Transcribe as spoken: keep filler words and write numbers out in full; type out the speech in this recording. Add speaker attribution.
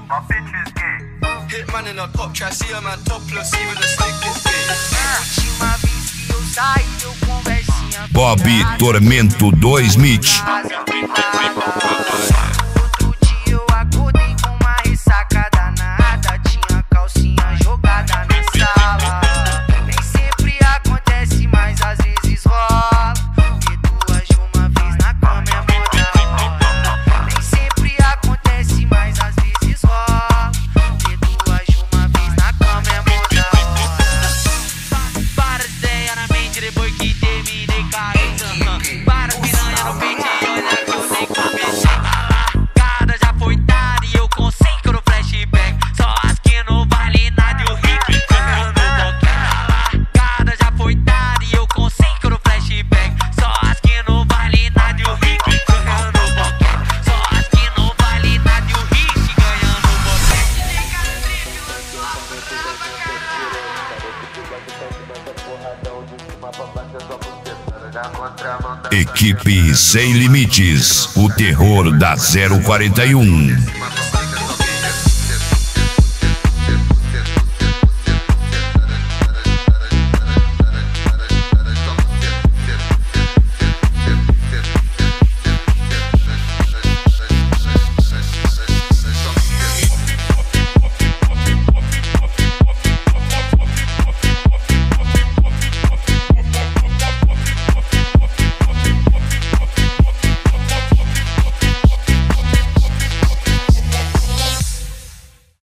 Speaker 1: Hitman in a top try, see a man topless, even the stick is gay.
Speaker 2: Última vez que eu saí, eu conversinha.
Speaker 3: Bob Tormento dois Mitch.
Speaker 2: Outro dia eu acordei com uma ressaca danada. Tinha calcinha jogada na sala. Nem sempre acontece, mas às vezes rola. Ter duas de uma vez na cama é moda. Nem sempre acontece, mas às vezes rola. Ter duas de uma vez na cama é moda. Para as ideias na mente depois que terminei caindo. Para piranha no peito e olha que eu nem comecei. Cada já foi dada e eu consigo no flashback. Só as que não vale nada e o rico correndo no boquete. Cada já foi dada e eu consigo no flashback. Só as que não vale nada e o rico correndo no boquete. Só as que não vale nada e o rico ganhando o boquete.
Speaker 3: Equipe Sem Limites, o terror da zero quarenta e um.